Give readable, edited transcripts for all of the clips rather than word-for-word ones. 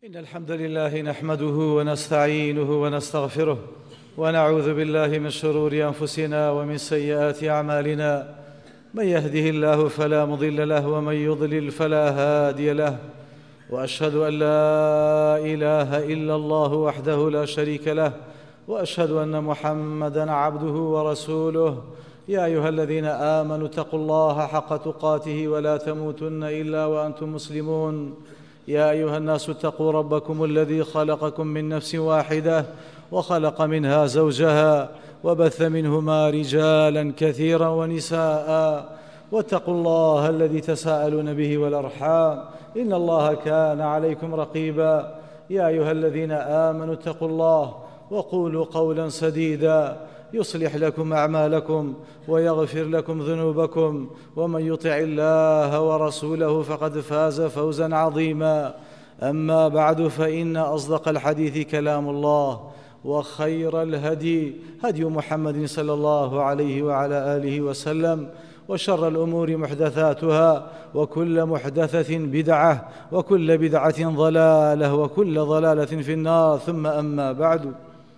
إن الحمد لله نحمده ونستعينه ونستغفره ونعوذ بالله من شرور أنفسنا ومن سيئات أعمالنا. من يهده الله فلا مضل له ومن يضلل فلا هادي له، وأشهد أن لا إله إلا الله وحده لا شريك له، وأشهد أن محمدًا عبده ورسوله. يا أيها الذين آمنوا اتقوا الله حق تقاته ولا تموتن إلا وأنتم مسلمون. يا أيها الناس اتقوا ربكم الذي خلقكم من نفس واحدة وخلق منها زوجها وبث منهما رجالا كثيرا ونساء، واتقوا الله الذي تساءلون به والأرحام إن الله كان عليكم رقيبا. يا أيها الذين آمنوا اتقوا الله وقولوا قولا سديدا يصلح لكم أعمالكم ويغفر لكم ذنوبكم، ومن يطع الله ورسوله فقد فاز فوزا عظيما. أما بعد، فإن أصدق الحديث كلام الله، وخير الهدي هدي محمد صلى الله عليه وعلى آله وسلم، وشر الأمور محدثاتها، وكل محدثة بدعة، وكل بدعة ضلالة، وكل ضلالة في النار. ثم أما بعد،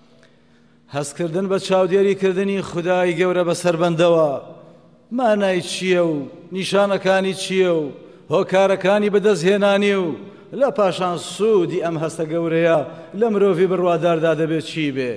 هەستکردن بە چاودێریکردنی خودای گەورە بەسەر بەندەوە مانای چییە و نیشانەکانی چییە و هۆکارەکانی بەدەستهێنانی و لە پاشان سوودی ئەم هەستە گەورەیە لە مرۆڤی بڕواداردا دەبێت چی بێ؟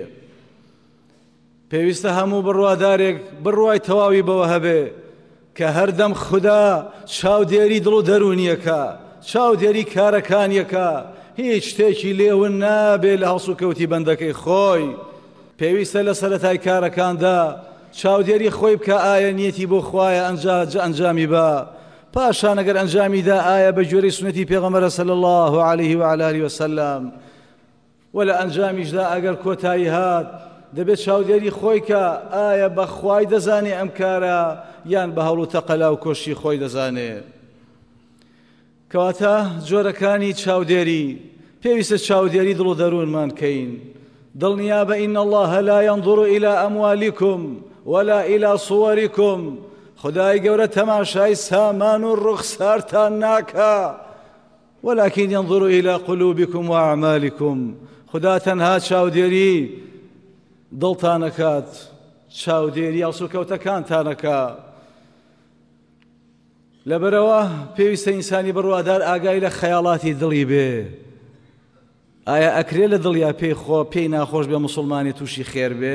پێویستە هەموو بڕوادارێک بڕوای تەواوی بەوە هەبێ کە هەردەم خوددا چاودێری دڵ و دەرونیەکە، چاودێری کارەکانیەکە، هیچ شتێکی لێون نابێ لە هەڵس و کەوتی بەندەکەی خۆی. پێویستە لە سەرەتای کارەکاندا چاودێری خۆی بکە ئایا نیەتی بۆ خوایە ئەنجامی بە، پاشان ئەگەر ئەنجامیدا ئایا بە گوێرەی سونەتی پێغەمبەرە صلی الله عليه وعلى آله وسلم، و لە ئەنجامیشدا ئەگەر کۆتایی هات دەبێت چاودێری خۆی کە ئایا بە خوای دەزانێ ئەم کارە یان بە هەوڵ و تەقەلا و کۆشی خۆی دەزانێ. کەواتە جۆرەکانی چاودێری پێویستە چاودێری دڵ و دەروونمان کەین. دڵنیابە ئین الله لا ينظر إلى أموالكم ولا إلى صوركم. خدای گەورە تەماشای سامان و ڕوخسارتان ناکا، ولكن ينظر إلى قلوبكم وأعمالكم. خدا تەنها چاودێری دڵتانەکات، چاودێری هەڵسوکەوتەکانتانەکە. لەبەرەوە پێویستە ئینسانی بڕوادار ئاگای لە خەیاڵاتی دڵی بێ. ئایا ئەکرێ لە دڵیا پێی ناخۆش بێ مسلمانی تووشی خێر بێ؟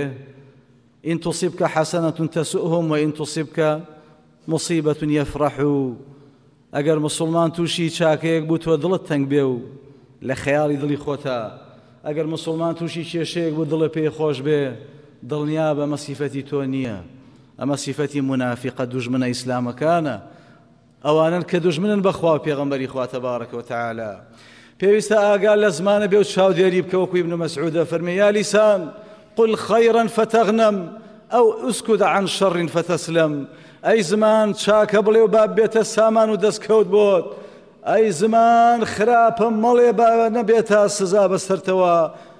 ئین توصیبکە حەسەنەتون تەسوؤهم وئین توصیبکە مصیبەتون یەفرەحوا. ئەگەر مسلمان تووشی چاکەیەک بوو تۆ دڵت تەنگ بێ و لە خەیاڵی دڵی خۆتە، ئەگەر مسلمان تووشی کێشەیەک بوو دڵی پێی خۆش بێ، دڵنیابە ئەمە سیفەتی تۆ نییە، ئەمە سیفەتی منافقە دوژمنە ئیسلامەکانە، ئەوانن کە دوژمنن بەخوا و پێغەمبەری خوا تەبارەکە وتەعالە. پێویستە ئاگال لە زمانە بێ و چاودێری بکە، وەکو ئیبن مەسعود فەرمێ یا لیسان قل خەیرا فتەغنەم ئەو ئوسکوت عن شەڕ فتەسلەم. ئەی زمان چاکە بڵێ و با بێتە سامان و دەستکەوت بۆت، ئەی زمان خراپە مەڵێ با نەبێتە سزا بەسەرتەوە،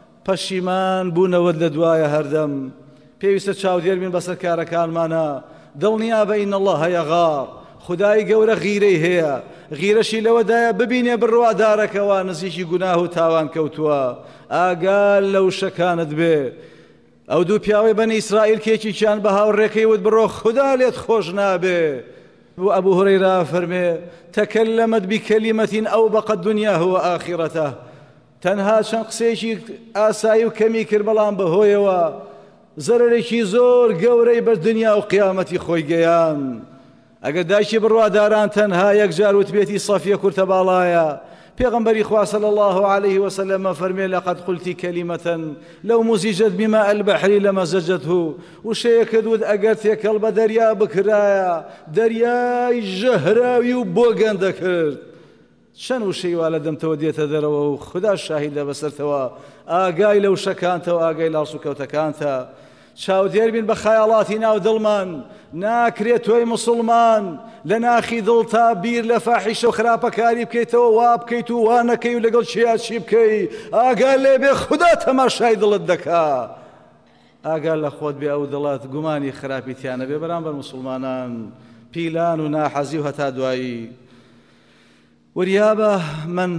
پەشیمان بوونەوەت لە دوایە هەردەم. پێویستە چاودێر بین بەسەر کارەکانمانە. دڵنیابە ئین الله یەغار، خدای گەورە غیرەی هەیە، غیرەشی لەوەدایە ببینێ بڕوادارەکەوە نزیکی گوناه و تاوان کەوتووە. ئاگال لەو شەکانت بێ. ئەو دوو پیاوەی بەنی ئیسرائیل کێکیان بە هاوڕێکەی وت بڕۆ خوددا لێت خۆش نابێ. بۆ ئەبوو هورەیرا فەرمێ تەکەلەمەت بکەلیمەتین ئەوبەقەت دونیاه وئاخیرەتەه. تەنها چەند قسەیەکی ئاسایی و کەمی کرد، بەڵام بەهۆیەوە زەرەرێکی زۆر گەورەی بە دنیا و قیامەتی خۆی گەیان. ئەگەر دایکی بڕواداران تەنها یەکجار وتبێتی سەفیە کورتە باڵایە، پێغەمبەری خوا صلی الله عليه وسلم فەرمێ لەقەد قولتی کەلیمەتەن لەو مزیجەت بماء البحر لەمەزەجەته. وشەیەکت وت ئەگەر تێکەڵ بە دەریا بکرایە دەریای ژەهراوی و بۆ گەندە کرد. چەند وشەی وا لە دەمتەوە دێتە دەرەوە و خدا شاهیدە بەسەرتەوە. ئاگای لەو شەکانتەوە، ئاگای لە هەڵسوکەوتەکانتە. چاودێر بین بە خەیاڵاتی ناو دڵمان. ناکرێت تۆی مسلمان لە ناخی دڵ تا بیر لە فاحیشە و خراپەکاری بکەیتەوە، وا بکەیت و وا نەکەی و لەگەڵ چیا چی بکەی. ئاگال لێ بێ خوددا تەماشای دڵت دەکا. ئاگال لە خۆت بێ ئەو دڵت گومانی خراپیتیانە بێ بەرامبەر مسلمانان، پیلان و ناحەزی و هەتا دوایی. وریابە من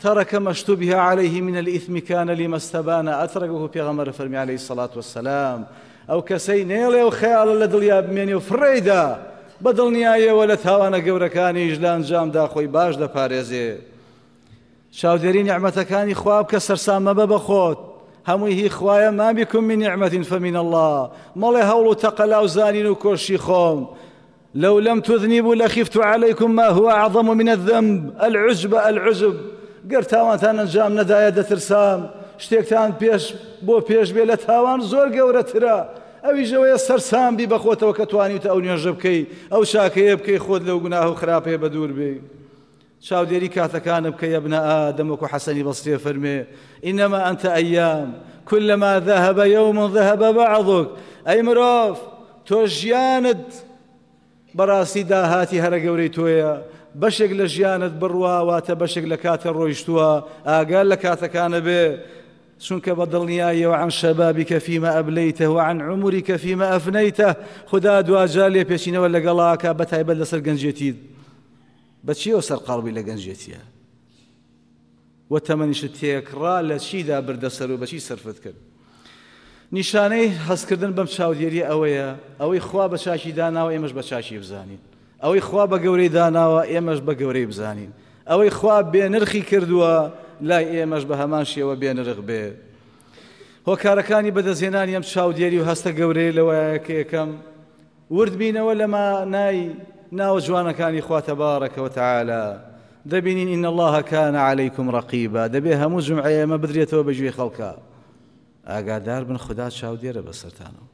ترك ما اشتبه عليه من الإثم كان لما استبان أتركه في غمر فرمي عليه الصلاة والسلام أو كسي نيلي وخيال لدليا بميني وفريدا بدل نياية ولا تاوانا قوركاني جلان جام دا خوي باش دا باريزي شاودري نعمتكاني خواب كسر سام ببخوت هموي هي خوايا ما بكم من نعمة فمن الله مالي هولو تقلاو زانين وكوشي خوم لو لم تذنبوا لخفت عليكم ما هو أعظم من الذنب العجب قرتاوان تانا نجام ندايا دترسام شتێکتان بۆ پێش بێ لە تاوان زۆر گەورەترە ئەوی ژەوەیە سەرسام بی بەخۆتەوە کە توانیتە ئەو نوێژە بکەی ئەو شاکەیە بکەی خۆت لەو گوناه و خراپەیە بەدوور بێ چاودێری کاتەکانە بکە یە ابن ئادەم وەکو حەسەنی بەسرێ فەرمێ ئینەما ئەنتە ئەیام كلما ذهب يوم ذهب بعضك ئەی مرۆڤ تۆ ژیانت بەڕاستی داهاتی هەرە گەورەی تۆیە بەشێک لە ژیانت بڕوا واتە بەشێک لە کاتە ڕۆیشتووە ئاگال لە کاتەکانە بێ چونکە بە دڵنیاییەوە عن شەبابیکە فیمە ئەبلەیتە وعن عمریکە فیمە ئەفنەیتە خدا دوجار لێ پێچینەوە لەگەڵاکە بەتایبەت لەسەر گەنجێتیت بەچیەوە سەرقاڵبی لە گەنجێتیە وە تەمەنیشت تێکڕا لە چیدا بردەسەر و بەچی سەرفت کرد نیشانەی هەستکردن بەم چاودێری ئەوەیە ئەوەی خوا بە چاکی داناوە ئێمەش بە چاکی بزانین ئەوەی خوا بە گەورەی داناوە ئێمەش بە گەورەی بزانین ئەوەی خوا بێنرخی کردووە لای ئێمەش بە هەمان شێوە بێنرخ بێ هۆکارەکانی بەدەستهێنانی ئەم چاودێری و هەستە گەورەی لەوەیە کە یەکەم ورد بینەوە لە مانای ناوە جوانەکانی خوا تەبارەکە وتەعالە دەبینین ئین الله کان عەلەیکم ڕەقیبا دەبێ هەموو جومعە ئێمە بدرێتەوە بەگوێی خەڵکە ئاگادار بن خدا چاودێرە بەسەرتانەوە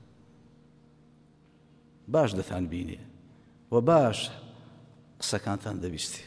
باش دەتان بینێ و باش قسەکانتان دەبیستی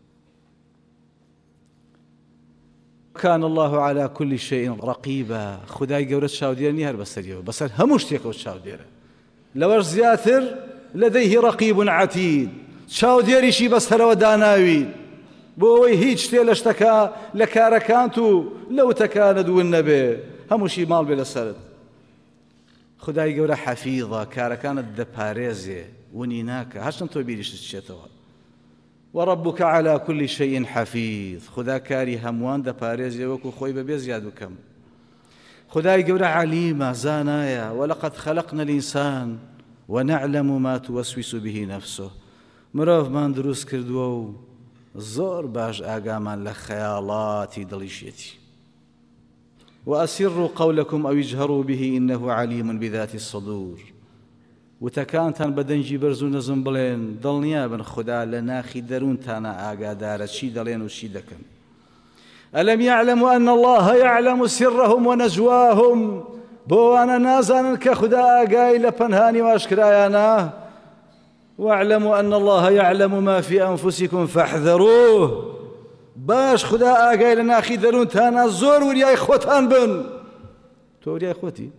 كان الله على كل شيء رقيبا خدای گەورە چاودێر نیە هەر بەسەریەوە بەسەر هەموو شتێکەوە چاودێرە لەوەش زیاتر لديه رقيب عتيد چاودێریشی بەسەرەوە داناوی بۆ ئەوەی هیچ شتێ لە شتەکە لە کارەکانت و لەو تەکانە دوون نەبێ هەمووشی ماڵ بێ لەسەرت خدای گەورە حەفیظە کارەکانت دەپارێزێ ونی ناکە هەرچەند تۆ بیریشت چێتەوە وربك على كل شيء حفيظ خدا كاري هموان دەپارێزێ وەکو خۆی بەبێ زیاد بکەم خدای گەورە عەلیمە زانایە ولقد خلقنا الإنسان ونعلم ما توسوس به نفسه مرۆڤمان دروست کردووە و زۆر باش ئاگامان لە خەیاڵاتی دڵیشێتی وأسروا قولكم أو اجهروا به إنه عليم بذات الصدور وتەکانتان بە دەنجی بەرز و نەزم بڵێن دڵنیا بن خدا لە ناخی دەروونتانە ئاگادارە چی دەڵێن و چی دەکەن ئەلەم يعلموا أن الله يعلم سرهم ونجواهم بۆوانە نازانن کە خدا ئاگای لە پەنهانی و ئاشکرایانە واعلموا أن الله يعلم ما في أنفسكم فاحذروه باش خدا ئاگای لە ناخی دەروونتانە زۆر وریای خۆتان بن تۆ وریای خۆتی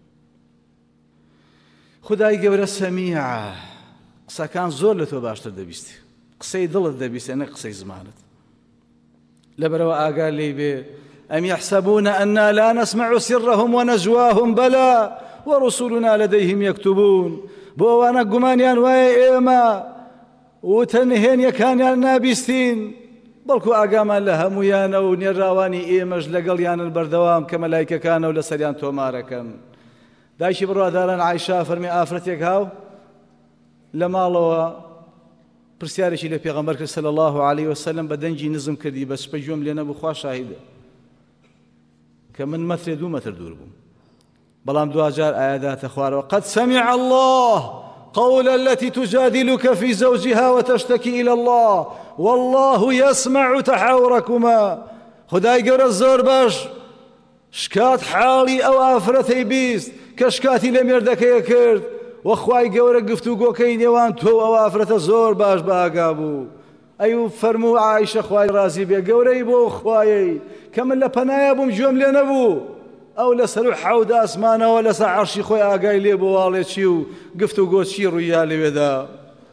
خدای گەورە سەمیعە قسەکان زۆر لە تۆ باشتر دەبیستی قسەی دڵت دەبیستێ نە قسەی زمانت لەبەرەوە ئاگار لێی بێ أم يحسبون أنا لا نسمع سرهم ونجواهم بلى ورسلنا لديهم يكتبون بۆوانە گومانیان وایە ئێمە و تەنهێنیەکانیان نابیستین بەڵکو ئاگامان لە هەمویانە و نێراوانی ئێمەش لەگەڵیانن بەردەوام کە مەلایکەکانە و لەسەریان تۆمارەکەن دایکی بڕواداران عایشا فەرمی ئافرەتێک هاو لە ماڵەوە پرسیارێکی لە پێغەمبەر کرد صلی الله عليه وسلم بە دەنجی نزم کردی بە سپە گوێم لێ نەبوو خوا شاهیدە کە من مەترێ 2 مەتر دوور بووم بەڵام دوجار ئاياداتە خوارەوە قد سمع الله قول التي تجادلك في زوجها وتشتكي إلى الله والله يسمع تحاوركما خدای گەورە زۆر باش شکات حاڵی ئەو ئافرەتەی بیست کە شکاتی لە مێردەکەیە کرد وەخوای گەورە گفتوگۆکەی نێوان تۆ ئەو ئافرەتە زۆر باش بەئاگا بوو ئەی فەرموو عایشە خوای ڕازی بێ گەورەی بۆ خوایەی کە من لە پەنایە بووم گوێم لێ نەبوو ئەو لەسەر و حەوت ئاسمانەوە لەسەر عەرشی خۆی ئاگای لێ بۆ واڵێکی و گفتوگۆ چی ڕوویا لەوێدا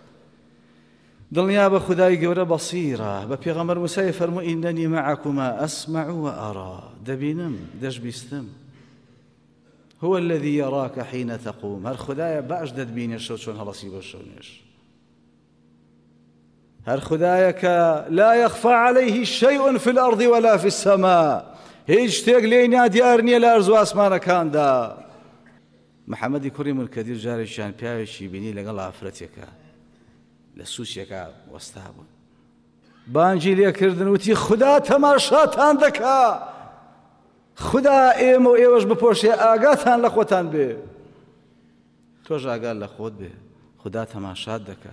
دڵنیا بە خدای گەورە بەسیرە بە پێغەمبەر موسای فەرموو ئینەنی مەعەکوما ئەسمع وەئەرا دەبینم دەشبیستم هو الذي يراك حين تقوم هەر خدایە باش دەتبینێ شەو چۆن هەڵەسی بۆ شەو نوێژ هەر خودایەکە لا يخفى عليه شيء في الأرض ولا في السماء هیچ شتێک لێی نادیار نییە لە ئەرز و ئاسمانەکاندا. محەممەدی کوڕی مولکەدیر جارێکیان پیاوێکی بینی لەگەڵ ئافرەتێکە لە سووسێکە وەستا بوون، بانگی لێکردن وتی خوددا تەماشاتان دەکا، خوددا ئێمە و ئێوەش بپۆشێ ئاگاتان لە خۆتان بێ، تۆش ئاگات لە خۆت بێ، خوددا تەماشات دەکا.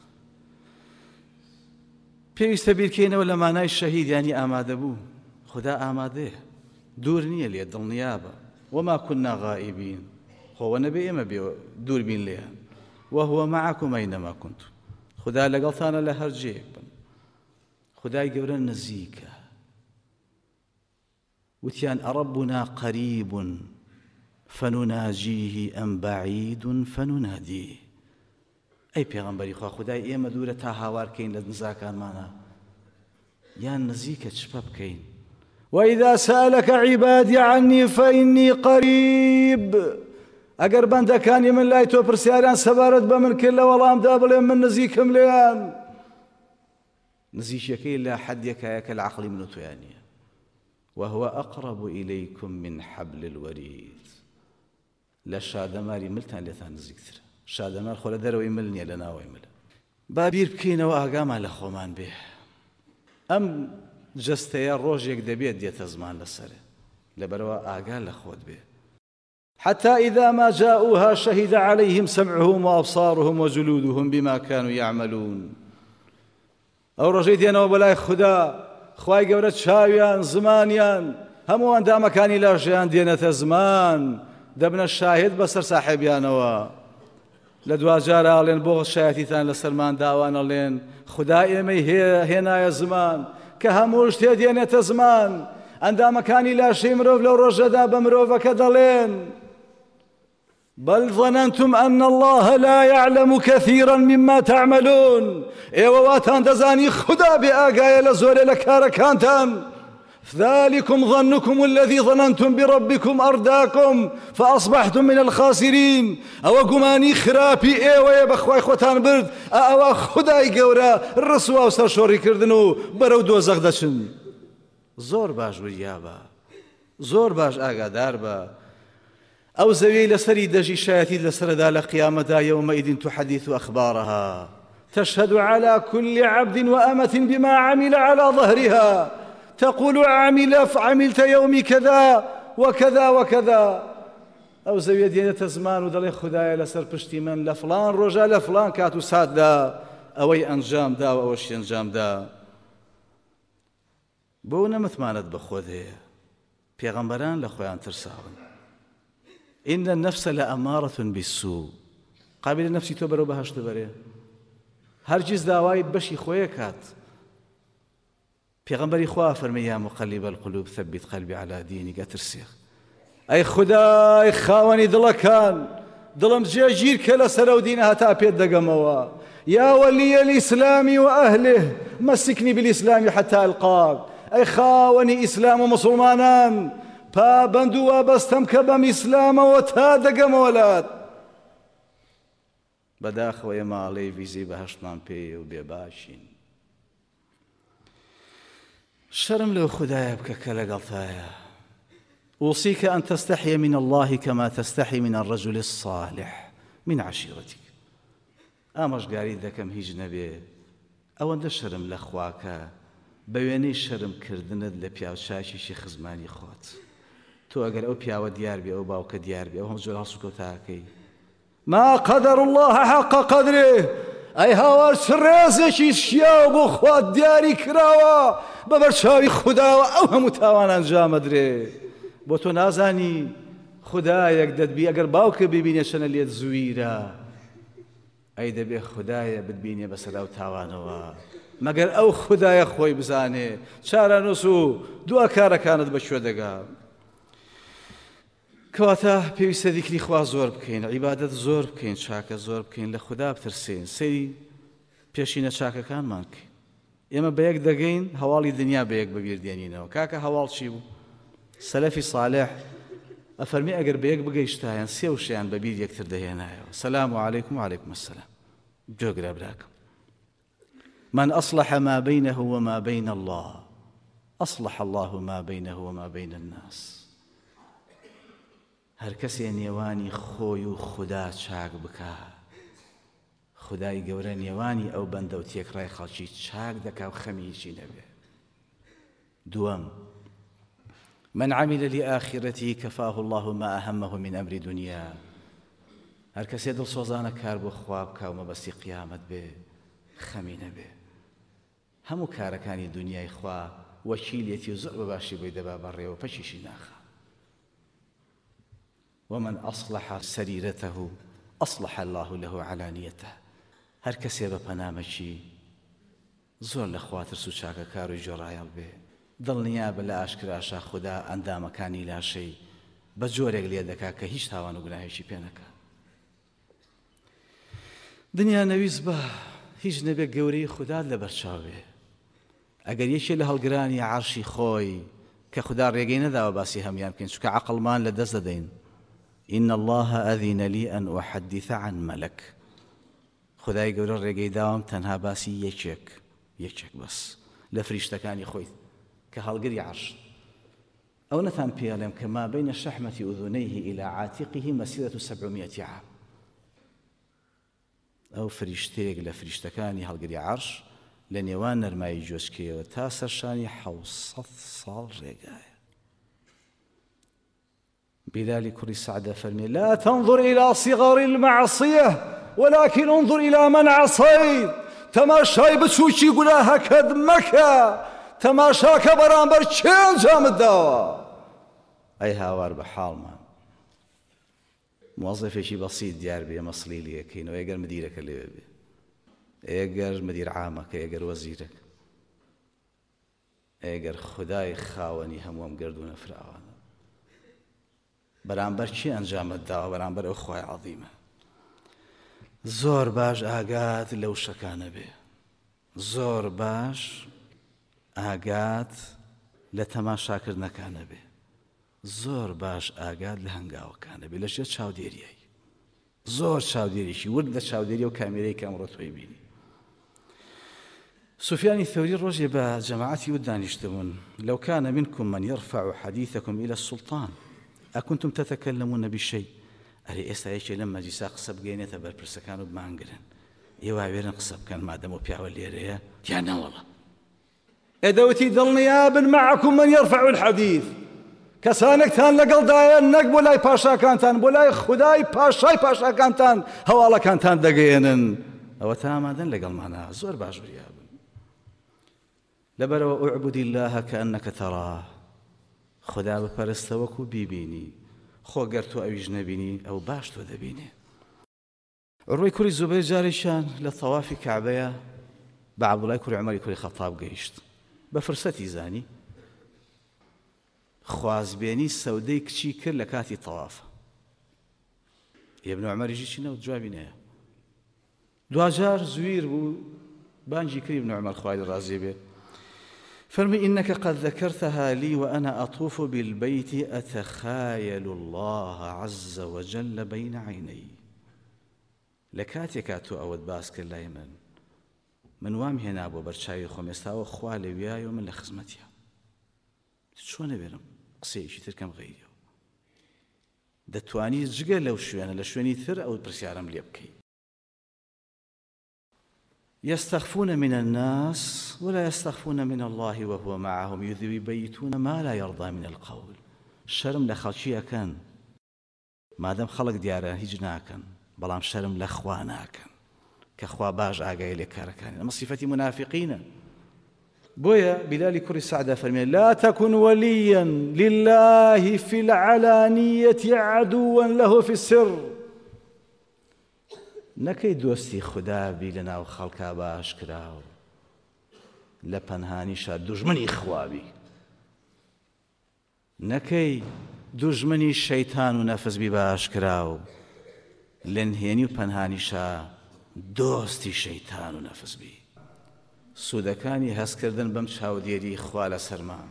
پێویستە بیرکەینەوە لە مانای شەهید ینی ئامادەبوو. خوددا ئامادەیە، دوور نییە لێ، دڵنیابە. وما كنا غائبين خۆوە نەبێ ئێمە بێ دووربین لێیان. وهو معكم أينما كنتم خوددا لەگەڵتانە لە هەر جێیەک بن. خودای گەورە نزیکە. وتیان ئەرەبنا قەریب فنناجيه ئەم بعید فنناديه. ئەی پێغەمبەری خوا خودای ئێمە دوورە تا هاوارکەین لە نزاکانمانە یان نزیکە چپە بکەین. وإذا سألك عبادي عني فإني قريب. ئەگەر بەندەکانی من لای تۆ پرسیاریان سەبارەت بە من کرد لە وەڵامدا بڵێ من نزیکم لێیان. نزیکەکەی لە حەدێکایە کە لە عەقڵی من و تۆیان نییە. وهو أقرب إليكم من حبل الوريد. لە شادەماری ملتان لێتان نزیکترە. شادەمار خۆ لە دەرەوەی مل نییە، لە ناوەی ملە. با بیر بکەینەوە ئاگامان لە خۆمان بێ. ئەم جەستەیە ڕۆژێک دەبێت دێتە زمان لەسەرێ، لەبەرەوە ئاگا لە خۆت بێ. حتى إذا ما جاءوها شهد عليهم سمعهم وأبصارهم وجلودهم بما كانوا يعملون. ئەو ڕۆژەی دێنەوە بەلای خوددا، خوای گەورە چاویان زمانیان هەمووان دامەکانی لاشیان دێنێتە زمان، دەبنە شاهد بەسەر ساحێبیانەوە. لە دوجار ئاڵێن بۆ شایەتیتان لەسەرمان داوان ئەڵێن خوددا ئێمەی هێنایە زمان کە هەموو شتێ دێنێتە زمان. ئەندامەکانی لاشەی مرۆڤ لەو ڕۆژەدا بە مرۆڤەکە دەڵێن بل ظننتم أن الله لا يعلم كثيرا مما تعملون. ئێوە واتان دەزانی خوددا بێ ئاگایە لە زۆرێ لە کارەکانتان. ذلكم ظنكم الذي ظننتم بربكم أرداكم فأصبحتم من الخاسرين. أو قماني خرابي إيوة بخواي خوتان برد أو خداي قورا الرسوا وسرشوري كردنو برو دوزخ دشن. زور باش ويابا، زور باش ئاگادار بە. ئەو زەویەی لەسەری دەژی شایەتی لەسەردا لە قیامەتدا يومئذ تحدث أخبارها تشهد على كل عبد وأمة بما عمل على ظهرها تقول عملت يومي كذا وكذا وكذا. ئەو زەویە دێنێتە زمان و دەڵێ خودایە لەسەر پشتی من لە فڵان ڕۆژە لە فڵان کات و ساتدا ئەوەی ئەنجام دا و ئەوەشی ئەنجام دا. بۆ نەمتمانەت بە خۆت هەیە. پێغەمبەران لە خۆیان ترساون. إن النفس لأمارة بالسوء. قابل نفسی تۆ بەرەو بەهەشت بەرێ، هەرگیز داوای بەشی خۆیە کات. پێغەمبەری خوا فەرمێ یا مقلب القلوب ثبت قلبي على دينك. ئەترسێ ئەی خودای خاوەنی دڵەکان، دڵم جێگیر کە لەسەر ئەو دینە هەتا پێت دەگەمەوە. يا ولي الإسلام وأهله مسكني بالإسلام حتى ألقاك. أي خاوني إسلام ومسلمانان پابند و وابەستەم کە بەم ئیسلامەوە تا دەگەمەوەلات. بەداخەوە ئێمە ئاڵێ ڤیزەی بەهەشتمان پێیە و بێباشین. شەرم لەو خودایە بکە کە لەگەڵتایە. أوصيك أن تستحي من الله كما تستحي من الرجل الصالح من عشيرتك. ئامۆژگاری دەکەم هیچ نەبێ ئەوەندە شەرم لە خواکە بە وێنەی شەرم کردنت لە پیاوچاکیشی خزمانی خۆت. تۆ ئەگەر ئەو پیاوە دیار بێ ئەو باوکە دیار بێ ئەو هەم زۆر هەڵسوکەوتاکەی ما قدر الله حق قدره. ئەی هاوار چ ڕێزێکی شیاو بۆ خوات دیاری کراوە بە بەرچاوی خودداوە ئەو هەموو تاوان ئەنجامەدرێ. بۆ تۆ نازانی خودایەک دەتبی ئەگەر باوکە ببینێ چەنە لێت زویرە، ئەی دەبێ خودایە بتبینێ بەسەر ئەو تاوانەوە مەگەر ئەو خودایە خۆی بزانێ چارەنووس و دووە کارەکانت بەشوێ دەگا. کەواتە پێویستە دیکری خوا زۆر بکەین، عیبادەت زۆر بکەین، چاکە زۆر بکەین، لە خوددا بترسین، سەیری پێشینە چاکەکانمان بکەین. ئێمە بەیەک دەگەین هەواڵی دنیا بەیەک بەبیردێنینەوە. کاکە هەواڵ چی بوو؟ سەلەفی صالح ئەفەرمی ئەگەر بەیەک بگەیشتایان سێ وشیان بەبیر یەکتر دەهێنایەوە. سەلام عەلەیکم و عەلەیکم السەلام. جۆگرە براکەم. من أصلح ما بينه وما بين الله أصلح الله ما بينه وما بين الناس. هەر کەسێ نێوانی خۆی و خوددا چاک بکە، خودای گەورە نێوانی ئەو بەندە و تێکڕای خەڵکی چاک دەکا و خەمی هیچی نەبێ. دووەم، من عمل لآخرته كفاه الله ما أهمه من أمر دنيا. هەر کەسێ دڵسۆزانە کار بۆ خوا بکا و مەبەستی قیامەت بێ، خەمی نەبێ. هەموو کارەکانی دنیای خوا وەکیلێتی و زۆر بەباشی بۆی دەبا بەڕێوە پەچیشی ناخە. ومن أصلح سريرته أصلح الله له علانيته. هەر کەسێ بە پەنامەکی زۆر لە خوا ترس و چاکەکار و جۆڕایەڵ بێ، دڵنیا بە لە ئاشکراشا خوددا ئەندامەکانی لاشەی بە جۆرێک لێ دەکا کە هیچ تاوان و گوناهێکی پێ نەکا. دنیا نەویست بە هیچ نەبێ گەورەی خوددا لەبەرچاو بێ. ئەگەر یەکێ لە هەڵگرانی عەرشی خۆی کە خوددا ڕێگەی نەداوە باسی هەمیان بکەین، چونکە عەقڵمان لە دەست دەدەین. إن الله أذن لي أن أحدث عن ملك. خدای گەورە ڕێگەی داوام تەنها باسی یەکێک بەس لە فریشتەکانی خۆی کە هەڵگری عەرش. ئەو نەتان پێڵێم کە ما بين شحمة أذنيه إلى عاتقه مسيرة 700 عام. ئەو فریشتەیەک لە فریشتەکانی هەڵگری عەرش لە نێوان نەرمایی جۆچکەیەوە تا سەرشانی 700 ساڵ ڕێگایە. بلال كري سعد فرمي لا تنظر إلى صغار المعصية ولكن انظر إلى من عصيت. تماشای بچوکی گوناهەکەت مەکە، تەماشاکە بەرامبەر چێ ئەنجامت داوە. ئەی هاوار بە حاڵمان، موظفێکی بەسیط دیار بێ مەسڵی لێکەینەوە، ئەگەر مدیرەکە لێوێ بێ، ئەگەر مدیر عامەکە، ئەگەر وەزیرەکە، ئەگەر خودای خاوەنی هەموو ئەم گەردوونە فراوانە، بەرامبەر چی ئەنجامت داوە؟ بەرامبەر ئەو خوای عەظیمە. زۆر باش ئاگات لەو شەکانە بێ، زۆر باش ئاگات لە تەماشاکردنەکانە بێ، زۆر باش ئاگات لە هەنگاوەکانە بێ، لەژێر چاودێریایی زۆر چاودێریشی ورد لە چاودێری و کامێرەی کە ئەمڕۆ تۆی بینی. سفيان الثوري ڕۆژێ بە جەماعەتی ود دانیشتبوون لو كان منكم من يرفع حديثكم إلى السلطان أكنتم تتكلمون بشيء. ئەرێ ئێستا یەکێ لەم مەجلیسا قسە بگەێنێتە بەرپرسەکان و بمانگرن، ئێوە وێرن قسە بکەن مادەم و پیاوە لێرەیە یان نەوەڵە. ئێدەوتی دڵنیابن معكم من يرفع الحديث. کەسانێکتان لەگەڵدایە نەک بۆ لای پاشاکانتان، بۆ لای خودای پاشای پاشاکانتان هەواڵەکانتان دەگەێنن. ئەوە تا ئامادەن لەگەڵمانە، زۆر باش وریابن. لەبەرەوە ئوعبد الله كأنك تراه. خدا بپەرستە وەکو بیبینی، خۆ گەر تۆ ئەویش نەبینی ئەو باش تۆ دەبینێ. عروەی کوڕی زوبەیر جارێکیان لە تەوافی کەعبەیە بە عەبدوڵای کوڕی عومەری کوڕی خەتاب گەیشت، بە فرسەتی زانی خوازبێنی سەودەی کچی کرد لە کاتی تەوافە. ئیبن عومەریشی چی نەوت جوابی نەیە. دوجار زویر بوو بانجی کردی ابن عومەر خوای ڕازی بێ، فرمي إنك قد ذكرتها لي وأنا أطوف بالبيت أتخايل الله عز وجل بين عيني. لكاتك أتو أود باسك الله من وام هنا أبو برشاوي خمستا وخوالي وياي ومن لخزمتها. شو نبيرم قصيشي تركم غيري دتواني جگە لەو شوێنە لە شوێنی تر ئەو پرسیارم لێ بکەی. يستخفون من الناس ولا يستخفون من الله وهو معهم يبيتون ما لا يرضى من القول. شرم لخلشي أكن مادام خلق دياره هیچ ناکەن، بەڵام شرم لە خوا ناکەن کە خوا باش ئاگای لێ کارەکانی. ئەمە صفەتی منافقینە. بۆیە بیلالی کوڕی سعدا فەرمێ لا تكن وليا لله في العلانية عدوا له في السر. نەکەی دۆستی خوددا بی لە ناو خەڵکا باش کراو، لە پەنهانیشا دوژمنی خوابی. نەکەی دوژمنی شەیتان و نەفس بی باش کراو، لە نهێنی و پەنهانیشا دۆستی شەیتان و نەفس بی. سوودەکانی هەستکردن بەم چاودێری خوا لە سەرمان.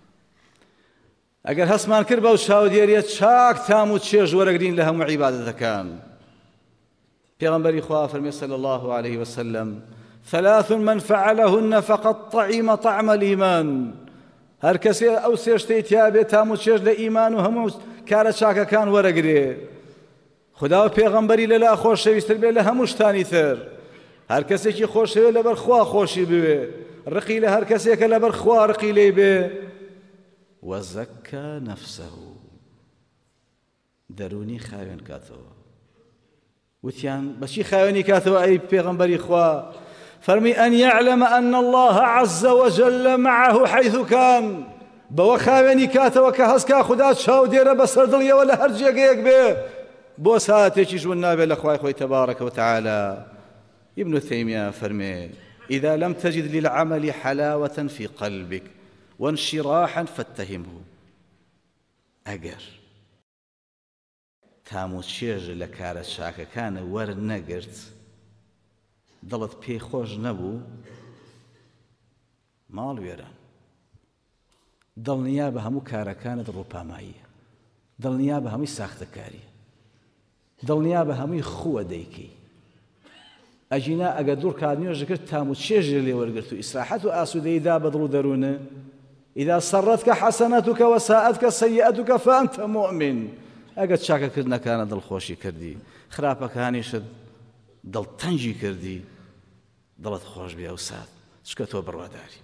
ئەگەر هەستمان کرد بەو چاودێریە چاک تام و چێژ وەرەگرین لە هەموو عیبادەتەکان. پیغمبری خوا فرمی صلی الله علیه وسلم ثلاث من فعلهن فقد طعم طعم الإيمان. هەر کەسێ ئەو سێ شتەی تیا بێت تام و چێژ لە ئیمان و هەموو کارە چاکەکان وەرەگرێ. خدا و پێغەمبەری لەلا خۆشەویستتر بێت لە هەموو شتانی تر. هەر کەسێکی خۆشەوێت لەبەر خوا خۆشی بوێ، ڕقی لە هەر کەسێکە لەبەر خوا ڕقی لێی بێ. وەزەکە نەفسەه، دەرونی خاوێن کاتەوە. وتیان بەچی خاوێنی کاتەوە ئەی پێغەمبەری خوا؟ فەرمی ئەن یعلم أن الله عز وجل معه حيث كان، بەوە خاوێنی کاتەوە کە هەسکا خدا چاو دێرە بەسەر دڵیەوە لە هەر جێگەیەک بێ، بۆ ساتێکی ژون نابێت لە خوای خۆی تبارك وتعالى. ابن تيمية فرمي إذا لم تجد للعمل حلاوة في قلبك وانشراحا فاتهمه. ئەگەر تام و چێژ لە کارە چاکەکانە وەرنەگرت، دڵت پێی خۆش نەبوو، ماڵ وێران، دڵنیا بە هەموو کارەکانت ڕووپاماییە، دڵنیا بە هەمووی ساختەکاریە، دڵنیا بە هەمووی خووە دەیکەی. ئەجینا ئەگە دوور کاتنیۆژ کرد تام و چێژی لێ وەرگرت و ئیسراحەت و ئاسوودەیدا بە دڵ و دەروونە. إذا سرتك حسناتك وساءتك سيئتك فأنت مؤمن. ئەگە چاکەکردنەکانە دڵخۆشی کردی، خراپەکانیشت دڵتەنجی کردی، دڵت خۆش بێ ئەو سات چکە تۆ بڕواداری.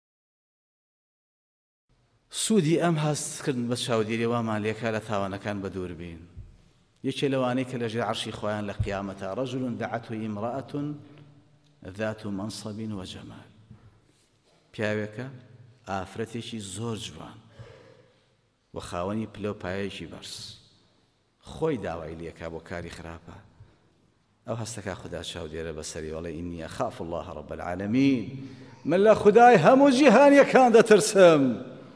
سوودی ئەم هەستکردن بە چاودێری وامان لێکا لە تاوانەکان بە دوور بین. یەکێ لەوانەی کە لەژێر عەرشی خۆیان لە قیامەتە رەجل دعته امرأة ذات منصب وجمال. پیاوێکە ئافرەتێکی زۆر جوان و خاوەنی پلە و پایەیەکی بەرز، خۆی داوای لێکا بۆ کاری خراپە. ئەو هەستەکە خدا چاودێرە بەسەری وەڵێ ئینی ئەخاف الله رب العالمین، من لە خدای هەموو جیهانیەکان دەترسم.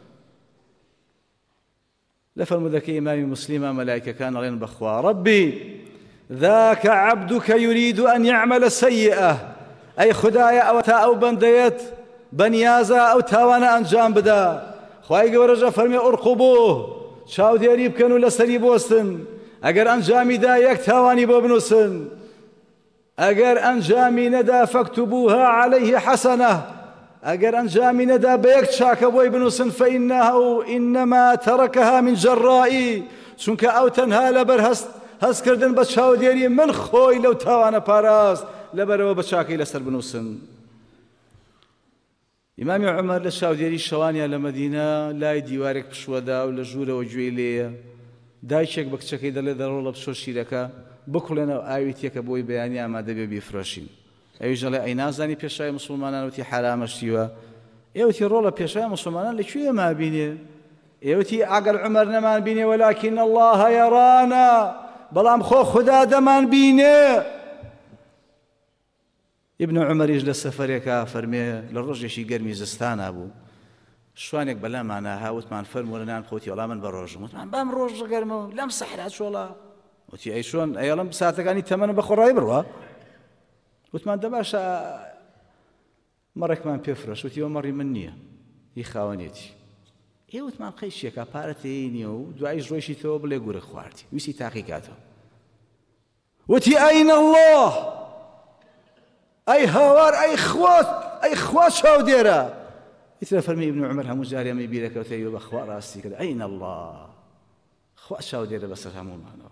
لە فەرمودەکەی ئیمامی موسلیمە مەلایکەکان ئەڵێن بەخوا ربی ذاك عبدك يريد أن يعمل سيئة. ئەی خدایە ئەوە تا ئەو بەندەیەت بەنیازە ئەو تاوانە ئەنجام بدە. خوای گەورەژە فەرمێ ئورقوبوه، چاودێری بکەن و لەسەری بۆستن، ئەگەر ئەنجامی دا یەک تاوانی بۆ بنووسن، ئەگەر ئەنجامی نەدا فەکتوبوها عەلەیه حەسەنە، ئەگەر ئەنجامی نەدا بە یەک چاکە بۆی بنووسن فەئینەهو ئینەما تەرەکەها من جەڕائی، چونکە ئەو تەنها لەبەر هەستکردن بە چاودێری من خۆی لەو تاوانە پاراست، لەبەرەوە بە چاکەی لەسەر بنووسن. ئیمامی عومەر لە چاودێری شەوانیا لە مەدینە لای دیوارێک پشوەدا و لە ژوورەوە گوێی لێیە. دایکێک بە کچەکەی دەڵێ دەڕۆڵە بچۆ شیرەکە بکوڵێنەوە ئاوی تێکە بۆی بەیانی ئامادە بێ بیفرۆشین. ئەویش دەڵێ ئەی نازانی پێشای موسڵمانان وتی حرامەشتیوە. ئێوتی ڕۆڵە پێشای موسڵمانان لەکوێ مابینێ؟ ئێوتی ئەگەر عومەر نەمان بینێ وەلاکین الله یەڕانا، بەڵام خۆ خدا دەمان بینێ. ابن عمەریش لە سەفەرێکە فەرمێ لە ڕۆژێکی گەرمی زستانە بوو، شوانێک بەلامانە هاوتمان فەرمووە لەنان خۆتی وەڵام من بە ڕۆژم، وتمان بەم ڕۆژ گەرمە لەم سەحرا چۆڵە؟ وتی ئەی چۆن ئەیڵم ساتەکانی تەمەنە بە خۆڕایی بڕوە؟ وتمان دەباشە مەڕێکمان پێفرۆش. وتی ئەوە مەڕی من نییە، هی خاوەنێتی. ئێوتمان قەیشێکە پارەت نییە و دوایش ڕۆیشی تەوە بڵێ گورە خواردی، ویسی تاقی کاتەوە. وتی ئەین الله، ئەی هاوار، ئەی خوا چاودێرە. ئیترە فەرمی ابن عمەر هەموو جارێ ئەمەی بیرەکەوتەوە بەخوا ڕاستی کرد، ئەین الله، خوا چاودێرە بەسەر هەموومانەوە.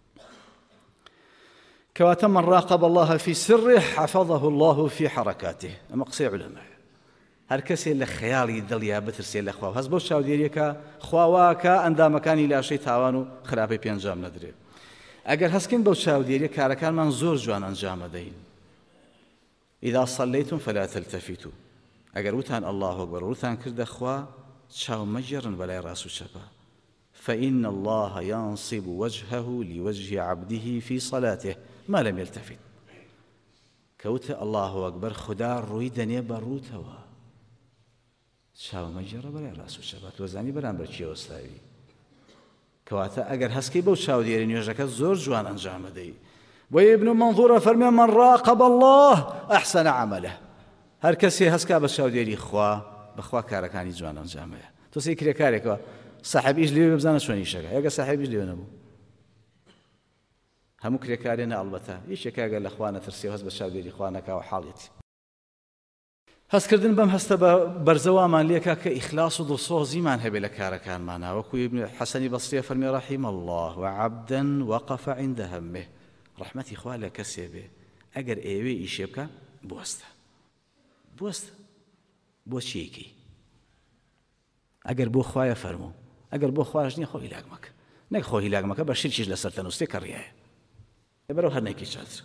كواتم من راقب الله في سره حفظه الله في حركاته. أما قصي علماء هر كسي لخيالي دليا بترسي لخوا هز بو شاوديريكا خواواكا اندام كاني لا شي تاوانو خرابي بينجام ندري. اگر هسكن بو شاوديريكا كاركان من زور جوان انجام دين. إذا صليتم فلا تلتفتوا. اگر وتان الله أكبر وتان كرد خوا شاو مجرن بلا راسو شبا. فإن الله ينصب وجهه لوجه عبده في صلاته ما لم يلتفت. كوت الله أكبر خدا روي دنيا بروتوا شاو مجرى بلا راسو شبات وزاني برام برچي وستاوي كواتا اگر هسكي بو شاو ديرين يوجك زور جوان انجام دي. وابن منظور فرمي من راقب الله احسن عمله. هر كسي هسكا بشاو ديري خوا بخوا كاركاني جوان انجام دي. تو سيكري كارك صاحب ايش لي بزانا شلون يشغل يا صاحب ايش لي نبو هەموو کرێکارێنە ئەڵبەتە هیچ یەکە گەر لە خوا نەترسێ هەست بە چاودێری خوا نەکا و حاڵێتی هەستکردن بەم هەستە بە بەرزەوامان لێکا کە ئیخلاس و دڵسۆزیمان هەبێ لە کارەکانمانە وەکو حەسەنی بەسریە فەرمی رحم الله وعبدا وقف عند همه ڕەحمەتی خوا لە کەسێ بێ ئەگەر ئێوێ ئیشێ بکە بوەستە بۆ چیەکەی ئەگەر بۆ خوایە فەرموو ئەگەر بۆ خواش نییە خۆ هیلاک مەکە نەک خۆ هیلاک مەکە بە شیرکیش لەسەر تەنووسێ کە ڕیایە بەرەو هەر نەیکی چاتر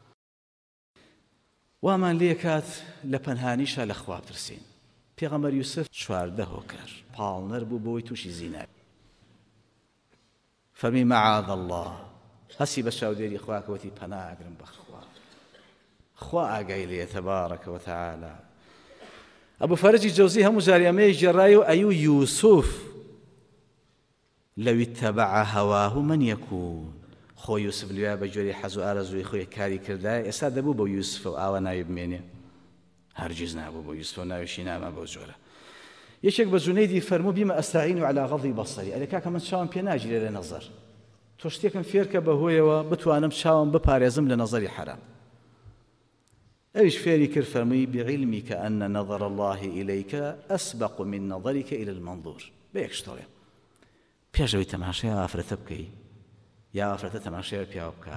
وامان لێ کات لە پەنهانیشە لە خوا بترسین پێغەمبەر یوسف 14 هۆکار پاڵنەر بوو بۆی تووشی زینای فەرمی مەعاذ الله هەسی بە چاودێری خوا کەوتی پەناگرم بە خوا ئاگای لێ تەبارەکە وتەعالە ئەبوو فەرەجی جەوزی هەموو جاریامەیە ژێڕای و ئەیوو یوسف لەو اتبع هەواه من یەکون خۆ یوسف لێوە بە جۆری حەز و ئارەزووی خۆی کاری کردای ئێستا دەبوو بۆ یوسف و ئاوا ناوی بمێنێ هەرگیز نابوو بۆ یوسف و ناویشی نامە بۆ جۆرە یەکێک بە جونەیدی فەرموو بیمە ئەستەعین و عەلا غەضی بەصەری ئەرێ کاکە من چاوم پێ ناگیرێ لە نەزەر تۆ شتێکم فێر کە بەهۆیەوە بتوانم چاوم بپارێزم لە نەزەری حەرام ئەویش فێری کرد فەرمووی بعلمك أن نظر الله إليك أسبق من نظرك إلى المنظور بەیەک شتۆڵێ پێشەوەی تەماشای ئافرەتە بکەی یا ئافرەتە تەماشای پیاوە بکە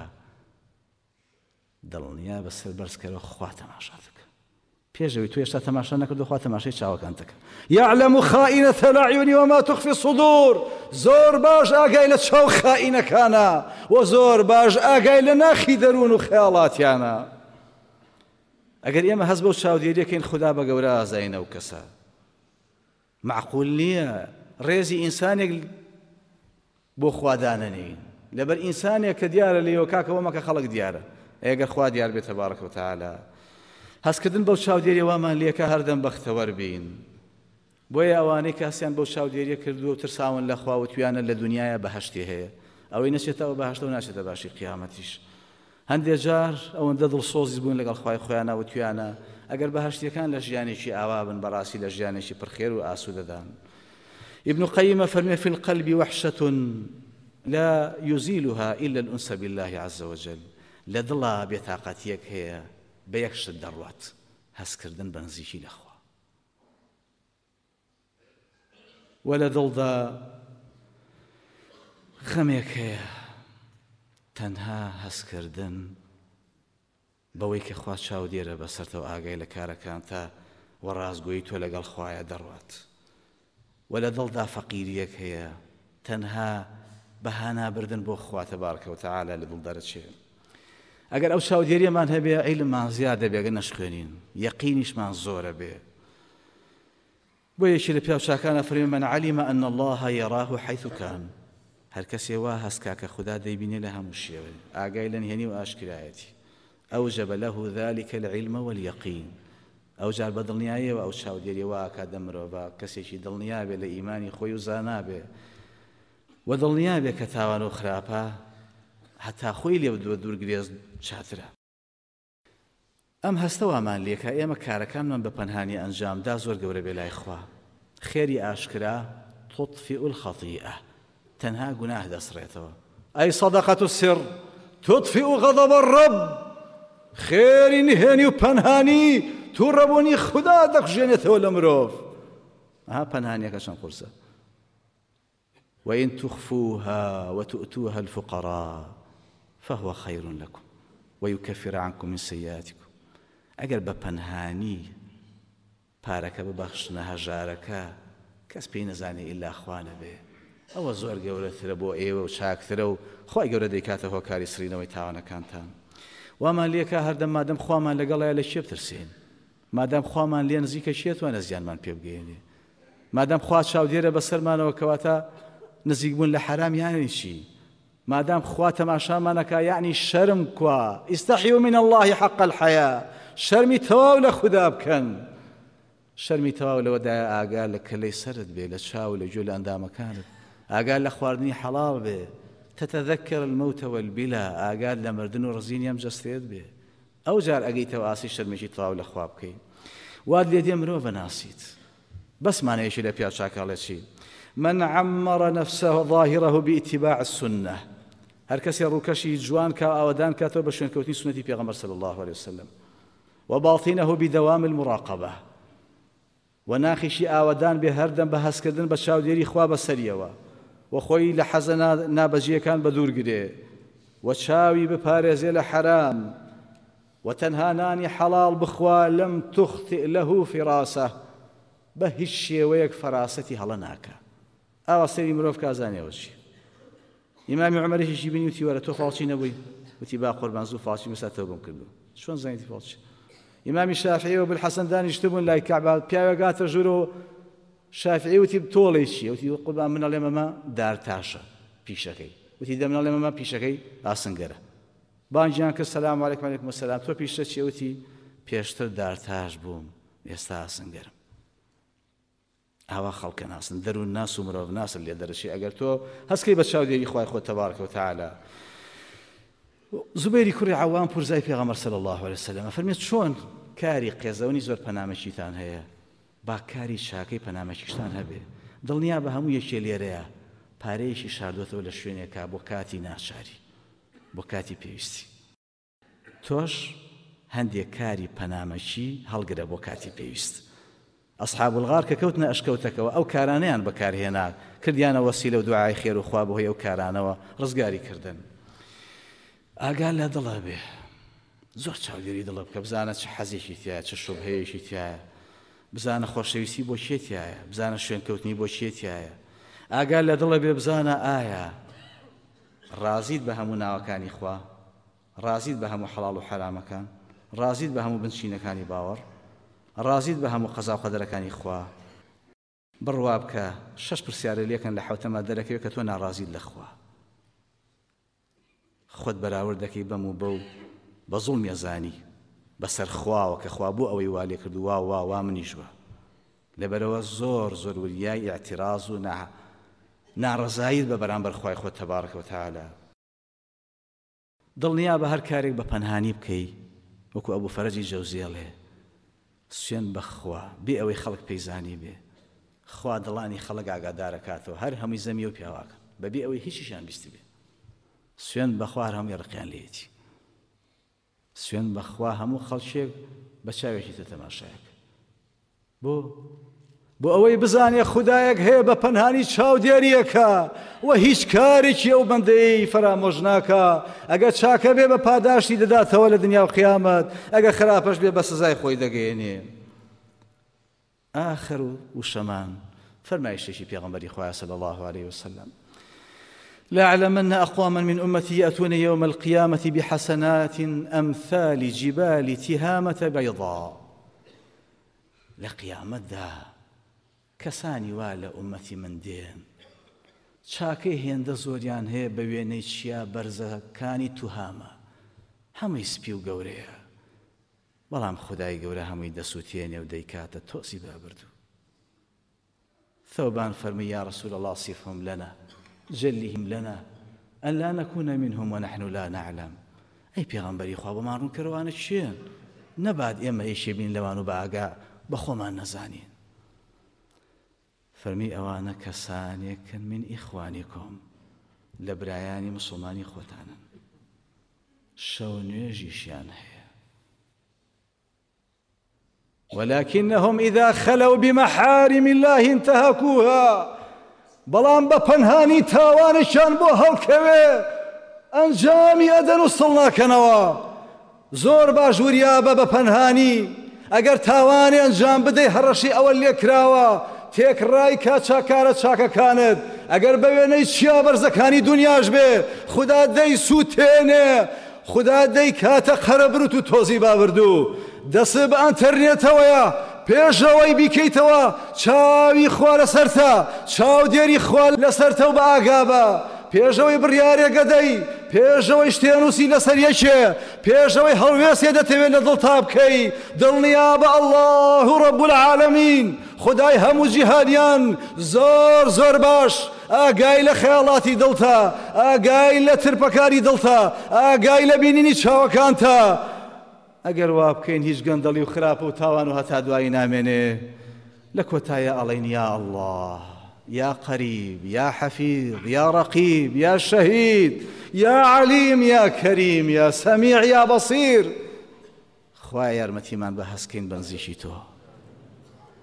دڵنیا بەسەر بەرزکەرەوە خوا تەماشات بکە پێشەوەی تو هێشتا تەماشا نەکردو خوا تەماشای چاوەکان دەکە يعلم خائنة الأعين وما تخفي الصدور زۆر باش ئاگای لە چاو خائینەکانە و زۆر باش ئاگای لە ناخی دەروون و خەیاڵاتیانە ئەگەر ئێمە هەست بەو چاودێریەکەین خوددا بە گەورە ئازاینە و کەسە معقول نییە ڕێزی ئینسانێک بۆ خوادانەنین لەبەر ئینسانێک کە دیارە لێەوە کاکەوە مەکە خەڵک دیارە ئەگەر خوا دیار بێت تەبارەکە وتەعالە هەستکردن بەو چاودێری وامان لێکە هەردەم بەختەوەر بین بۆیە ئەوانەی کاسیان بەو چاودێریە کردووە و ترساون لە خوا و تویانە لە دنیایە بەهەشتی هەیە ئەوەی نەچێتەوە بەهەشتە و ناچێتە باشی قیامەتیش هەندێک جار ئەوەندە دڵسۆزی بوون لەگەڵ خوای خۆیانە و تویانە ئەگەر بەهەشتیەکان لە ژیانێکی ئاوا بن بەڕاستی لە ژیانێکی پڕخێر و ئاسوودەدان ابن قيم فرمي في القلب وحشة لا يزيلها إلا الأنس بالله عز وجل لدلا بطاقتيك هي بيكش الدروات هسكردن بنزيشي لأخوة ولا دلدا خميك هي تەنها هەستکردن بەوەی کە خوا چاو دێرە بەسەرتەوە ئاگای لە کارەکان تا وەڕازگۆیی تۆ لەگەڵ خوایە دەڕوات و لە دڵدا فەقیریەک هەیە تەنها بەهانابردن بۆ خوا تەبارەکە وتەعالە لە دڵ دەرەچێت ئەگەر ئەو چاودێریەمان هەبێ عیلممان زیاد دەبێ ئەگەر نەشخوێنین یەقینیشمان زۆرە بێ بۆ یەکی لە پیاوچاکانە فەرمێ من علم أن الله يراه حيث كان هەر کەسێ وا هەستکا کە خوددا دەیبینێ لە هەموو شێوە ئاگای لە نهێنی و ئاشکرایەتی أوجب له ذلك العلم واليقين ئەو جار بە دڵنیاییەوە ئەو چاودێری وا ئاکات دەمرۆڤە کەسێکی دڵنیا بێ لە ئیمانی خۆی و زانا بێ و دڵنیا بێ کە تاوان و خراپە هەتا خۆی لێ بدووە دوورگرێز چاترە ئەم هەستەوامان لێکە ئێمە کارەکانمان بە پەنهانی ئەنجامدا زۆر گەورە بێ لای خوا خێری ئاشکرا تطفئ الخطيئة تەنها گوناه دەسڕێتەوە ئەی صەدەقەت السر تطفئ غضب الرب خێری نهێنی و پەنهانی تووڕەبوونی خوددا دەخژێنێتەوە لە مرۆڤ ئەها پەنهانیەکە چەند قورسە وإن تخفوها وتؤتوها الفقراء فهو خير لكم ويكفر عنكم من سيئاتكم ئەگەر بە پەنهانی پارەکە ببەخشنە هەژارەکە کەس پێی نەزانێ ئیلا خوا نەبێ ئەوە زۆر گەورەترە بۆ ئێوە و چاکترە و خۆی گەورە دەیکاتە هۆکاری سرینەوەی تاوانەکانتان وامان لێکە هەردەم مادەم خوامان لەگەڵایە لە شێ بترسین مادام خوامان لێ نزیکە شێتوانە زیانمان پێ بگەێنێ مادام خوا چاودێرە بەسەرمانەوە کەواتە نزیک بوون لە حرام یانی چی مادام خوا تەماشامانەکە یعنی شەرم کوا ئیستەحیوا من الله حق الحیا شەرمی تەواو لە خوددا بکەن شەرمی تەواو لەوەدایە ئاگا لە کەلەی سەرت بێ لە چاو لە گوێ لە ئەندامەکانت ئاگا لە خواردنی حەڵاڵ بێ تتذكر الموت والبلا ئاگا لە مردن و ڕزینی ئەم جەستێت بێ ئەو جار ئەگەیتەوە ئاسی شەرمێکی تەواو لە خوا بکەین واد لێ دێ مرۆڤ ناسیت بەس مانەیەشی لە پیا چاکاڵێ چی من عمر نفسه ظاهره باتباع السنة هەر کەسێ ڕووکەشی جوان کا ئاوەدان کاتەوە بە شوێنکەوتنی سنەتی پێغەمبەر صلی الله عليه وسلم وباطنه بدوام المراقبة و ناخیشی ئاوەدان بێ هەردەم بە هەستکردن بە چاودێری خوا بەسەریەوە و خۆی لە حەزە نابەجیەکان بەدوورگرێ و چاوی بپارێزێ لە حەرام و تەنها نانی حەڵاڵ بخوا لەم تخطئ لەه فراسە بە هیچ شێوەیەک فەراسەتی هەڵە ناکە. ئاوا سەری مرۆڤ کازانێەوە چی؟ ئیمامی عومەرێکیشی بینی وتی وەرە تۆ فاڵچی نەبووی؟ وتی با قوربان زوو فاڵچی مەسا تەوبەم کردو. چۆن زانیتی فاڵچی؟ ئیمامی شافعی و بالحەسەن دانیشتبوون لای کەعبە پیاوێک هاتە ژوورەوە شافعی وتی تۆڵی چییە؟ وتی قوربان من ئەڵێم ئەمە دارتاشە پیشەکەی. وتی دە من ئەڵێم ئەمە پیشەکەی ئاسنگەرە. بانگیان کرد سەلام عەلەیکم وعەلەیکم سەلام تۆ پیشتە چییە؟ وتی پێشتر دارتاش بووم ئێستا ئاسنگەرم. ئاوا خەڵکە ناسن دەروون ناس و مرۆڤ ناسن لێ دەرەچی ئەگەر تۆ هەستکەی بە چاودێری خوای خۆت تەبارەکە وتەعالە. زوبەیری کوڕی عەوام پورزای پێغەمبەر صلی الله علیه وسلم فەرمێت چۆن کاری قێزەونی زۆر پەنامەکیتان هەیە با کاری چاکەی پەنامەکیشتان هەبێ دڵنیا بە هەموو یەکێ لێرەیە پارەیەکی شاردوێتەوە لە شوێنێکا بۆ کاتی ناچاری بۆ کاتی پێویستی. تۆش هەندێک کاری پەنامەکی هەڵگرە بۆ کاتی پێویست. ئەصحاب الغار کە کەوتنە ئەشکەوتەکەوە ئەو کارانەیان بەکارهێنا کردیانە وەسیلە و دوعای خێر و خوا بەهۆی ئەو کارانەوە ڕزگاری کردن. ئاگا لە دڵە بێ زۆر چاودێری دڵە بکە بزانە چه حەزێکی تایە چه شوبهەیەکی تایە بزانە خۆشەویستی بۆ چێتیایە بزانە شوێنکەوتنی بۆ چێتیایە. ئاگا لە دڵە بێ بزانە ئایا ڕازیت بە هەموو ناوەکانی خوا ڕازیت بە هەموو حەڵاڵ و حەرامەکان ڕازیت بە هەموو بنچینەکانی باوەڕ ڕازیت بە هەموو قەزا و قەدەرەکانی خوا. بڕوا بکە 6 پرسیارە لێکن لە حوتەما دەرەکەوێت کە تۆ ناڕازیت لە خوا خۆت بەراورد دەکەی بەم و بەو بە زوڵم یەزانی بەسەر خواوە کە خوا بۆ ئەوەی وا لێ کردو وا منیشوە لەبەرەوە زۆر زۆر وریای ئاعتراض و ناڕەزاییت بە بەرامبەر خوای خۆت تەبارەکە وتەعالە. دڵنیا بە هەر کارێک بە پەنهانی بکەی وەکو ئەبوو فەرەجی جەوزیەڵێ سوێن بەخوا بێ ئەوەی خەڵک پەیزانی بێ خوا دڵانی خەڵک ئاگادارەکاتەوە هەر هەمووی زەمی و پیاواکەن بەبێ ئەوەی هیچیشیان بیستی بێ. سوێن بەخوا هەمووی ڕقیان لێتی سوێن بەخوا هەموو خەڵکێک بە چاوێکی تە تەماشایەک بۆ ئەوەی بزانێ خودایەک هەیە بە پەنهانی چاودێریەکە و هیچ کارێکی ئەو بەندەی فەرامۆژ ناکە. ئەگە چاکە بێ بە پاداشتی دەداتەوە لە دنیا و قیامەت ئەگە خراپەش بێ بە سزای خۆی دەگەێنێ. آخر و شەمان فەرمایشتێکی پێغەمبەری خوایە صلی الله عليه وسلم لأعلمن أقواما من أمتي يأتون يوم القيامة بحسنات أمثال جبال تهامة بيضاء. لقيامت دا کەسانی وا لە ئومەتی من دێن چاکەی هێندە زۆریان هەیە بە وێنەی چیا بەرزەکانی توهامە هەمووی سپی و گەورەیە بەڵام خودای گەورە هەمووی دەسووتێنێ و دەیکاتە تۆسی بابردوو. ثوبان فەرمی یا رسول الله صفهم لنا جلهم لنا أن لا نكون منهم ونحن لا نعلم. ئەی پێغەمبەری خوا بەمان ڕوون کەروانە چێن نەبات ئێمە هیچ بین لەوان و بەئاگا بەخۆمان نەزانین. فەرمی ئەوانە کەسانێکن من ئیخوانیکم لە برایانی مسلمانی خۆتانن شەو نوێژیشیان هەیە ولكنهم إذا خلوا بمحارم الله انتهكوها. بەڵام بە پەنهانی تاوانشان بۆ هەڵکەوێ ئەنجامی ئەدەن و سڵ ناکەنەوە. زۆر باش وریابە بە پەنهانی ئەگەر تاوانی ئەنجام بدەی هەڕەشی ئەوە لێ کراوە تێکڕای کا چاکارە چاکەکانت ئەگەر بە وێنەی چیا بەرزەکانی دنیاش بێ خوددا دەی سووتێنێ خوددا دەی کاتە قەرەبرت و تۆزی بابردوو دەست بە ئەنتەرنێتەوەیە پێشەوەی بیکەیتەوە چاوی خوا لەسەرتە چاودێری خوا لەسەرتە و بە ئاگا بە پێشەوەی بڕیارێکە دەی پێشەوەی شتێنووسی لەسەر یەکێ پێشەوەی هەڵوێستێ دەتەوێت لە دڵتا بکەی دڵنیا بە ئەڵڵاه ڕەب العالەمین خودای هەموو جیهانیان زۆر زۆر باش ئاگای لە خەیاڵاتی دڵتە ئاگای لە ترپەکاری دڵتە ئاگای لە بینینی چاوەکانتە. ئەگەر وا بکەین هیچ گەندەڵی و خراپە و تاوان و هەتا دوایی نامێنێ لە کۆتایە ئەڵێن یا الله يا قريب يا حفيظ يا رقيب يا شهيد يا عليم يا كريم يا سميع يا بصير. خوای یارمەتیمان بە هەستکەین بەنزیشی تۆ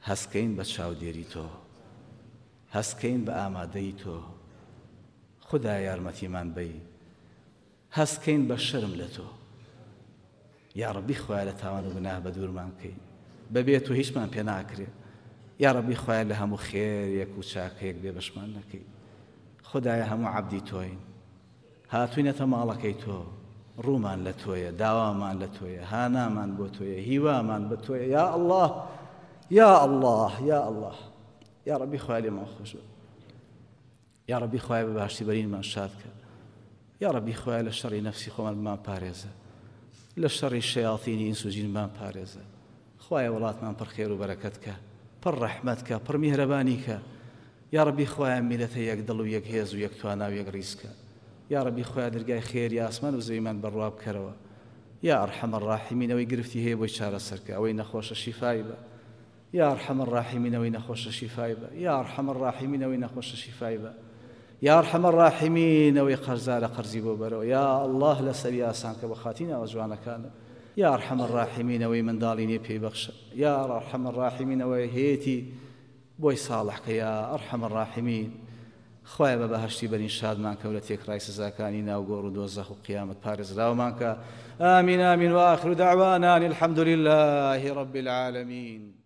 هەستکەین بە چاودێری تۆ، هەستکەین بە ئامادەی تۆ، خوددا یارمەتیمان بەی، هەستکەین بە شەرم لە تۆ. یا ڕەبی خۆیان لە تاوان و گوناه بە دوورمان بکەین، بەبێ تۆ هیچمان پێ ناکرێت. یا ڕەبی خۆیان لە هەموو خێرێک و چاکەیەک بێ بەشمان نەکەی. خوددایە هەموو عەبدی تۆین، هاتووینەتە ماڵەکەی تۆ، ڕوومان لە تۆیە، داوامان لە تۆیە، هانامان بۆ تۆیە، هیوامان بە تۆیە. یا ئەڵڵاه، یا ئەڵڵاه، یا ئەڵڵاه. یا ڕەبی خۆیان لێمان خۆش بە، یا ڕەبی خۆیان بە باشتی بەرینمان شاد کە، یا ڕەبی خۆیان لە شەڕی نەفسی خۆمان بمان پارێزە، لە شەڕی شەیاطینی ئینس و جین بمان پارێزە. خۆیان وڵاتمان پڕ خێر و بەرەکەت کە، پڕ ڕەحمەت کە، پڕ میهرەبانی کە. یا ڕەبی خۆیان میلەتە یەک دڵ و یەک هێز و یەک توانا و یەک ڕیزکە. یا ڕەبی خۆیان دەرگای خێری ئاسمان و زەویمان بەڕوا بکەرەوە. یا ئەرحەم الراحیمین، ئەوەی گرفتی هەیە بۆی چارەسەرکە، ئەوەی نەخۆشە شیفای بە. یا ئەرحەم الراحیمین، ئەوەی نەخۆشە شیفای بە. یا ئەرحەم الراحیمین، ئەوەی نەخۆشە شیفای بە. یا ئەرحەم الراحیمین، ئەوەی قەرزارە قەرزی بۆ بەرەوە. یا ئەڵڵاه لەسەری ئاسان کە بە خاتینەوە جوانەکانە. یا ئەرحەم الراحیمین، ئەوەی منداڵینێ پێی بەخشە. یا ئەرحەم الراحیمین، ئەوەی هەیەتی بۆی ساڵح کە. یا ئەرحەم الراحیمین، خۆیان بە بەهەشتی بەرین شادمان کە و لە تێکڕای سزاکانی ناوگۆڕ و دۆزەخ و قیامەت پارێزراومان کە. ئامین ئامین. وآخر دعوانا الحمد لله رب العالمين.